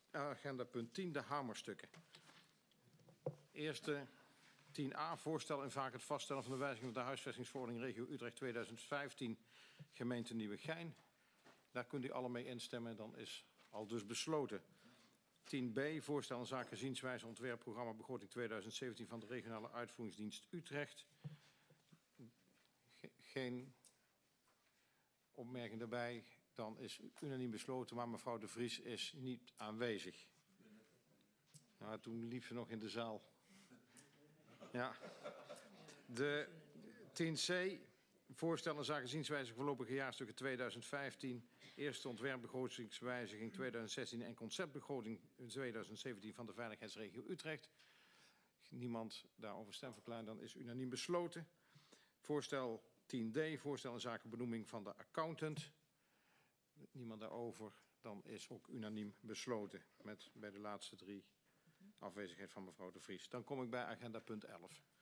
agenda punt 10, de hamerstukken. Eerste 10a, voorstel en vaak het vaststellen van de wijziging van de huisvestingsverordening regio Utrecht 2015, gemeente Nieuwegein. Daar kunt u alle mee instemmen, dan is al dus besloten. 10b, voorstel en zaken zienswijze ontwerpprogramma begroting 2017 van de regionale uitvoeringsdienst Utrecht. Geen opmerking daarbij, dan is unaniem besloten, maar mevrouw De Vries is niet aanwezig. Nou, toen liep ze nog in de zaal. Ja. De 10c, voorstel en zaken zienswijze voorlopige jaarstukken 2015, eerste ontwerpbegrotingswijziging 2016 en conceptbegroting 2017 van de veiligheidsregio Utrecht. Niemand daarover stem verklaart, dan is unaniem besloten. Voorstel 10d, voorstel en zaken benoeming van de accountant. Niemand daarover, dan is ook unaniem besloten met bij de laatste drie afwezigheid van mevrouw De Vries. Dan kom ik bij agenda punt 11.